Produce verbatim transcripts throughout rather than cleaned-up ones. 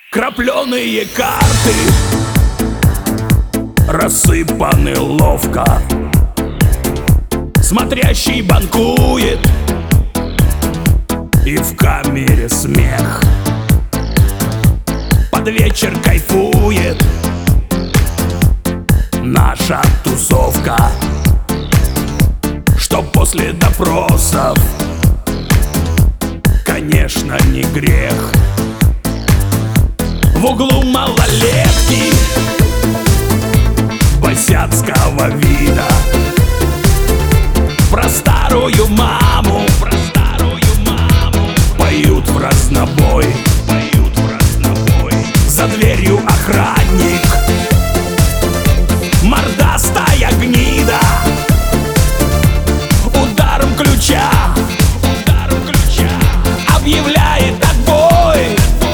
Крапленые карты рассыпаны ловко. Смотрящий банкует, и в камере смех. Под вечер кайфует наша тусовка, что после допросов, конечно, не грех. В углу малолетки босяцкого вида про старую маму, про старую маму поют в разнобой, поют в разнобой. За дверью охранник, мордастая гнида, ударом ключа, ударом ключа объявляет отбой.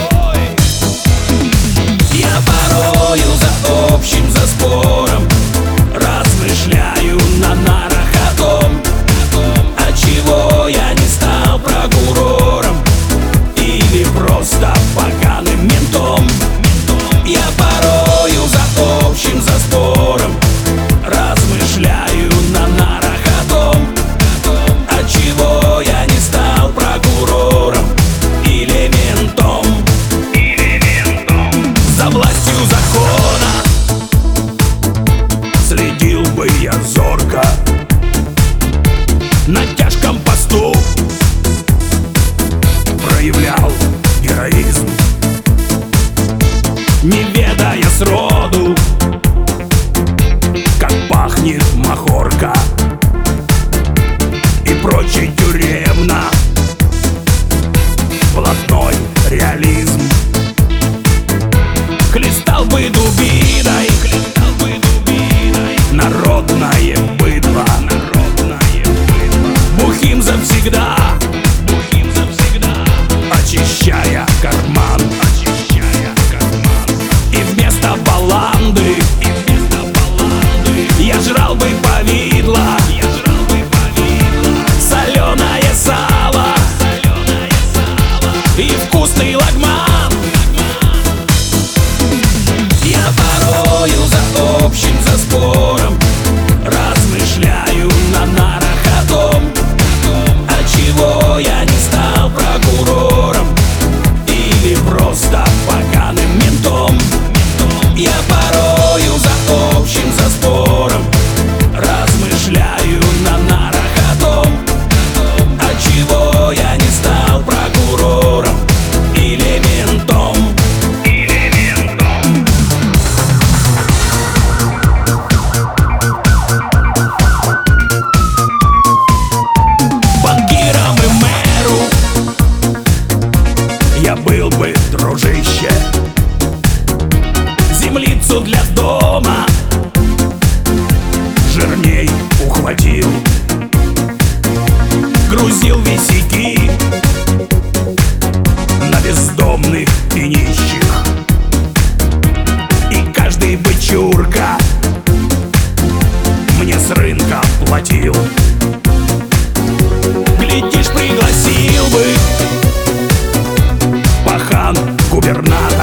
Я порою за общим, за спором размышляю на нарах о том, а чего я не стал прокурором или просто поганым ментом. Я порою за общим, за спором размышляю на нарах о том, а чего я не стал прокурором или ментом. За властью закона следил бы я зорко, на тяжком посту проявлял героизм, не ведая сроду, как пахнет махорка и прочий тюремно блатной реализм. Хлестал бы дубиной, хлестал бы дубиной народное быдло, народное быдло. Бухим завсегда, бухим завсегда, очищая карман, очищая карман. И вместо баланды, и вместо баланды я жрал бы повидло, я жрал бы повидло. Соленое сало, соленое сало и вкусный лагман. Я порою за общим, за спором размышляю на нарах о том, а чего я не стал прокурором или просто поганым ментом. Я порою за общим, за спором размышляю на нарах о том, а чего я не стал прокурором или ментом. Я был бы, дружище, землицу для дома жирней ухватил, грузил висяки на бездомных и нищих, и каждый бычурка мне с рынка платил. Глядишь, пригласил бы пахан губернатор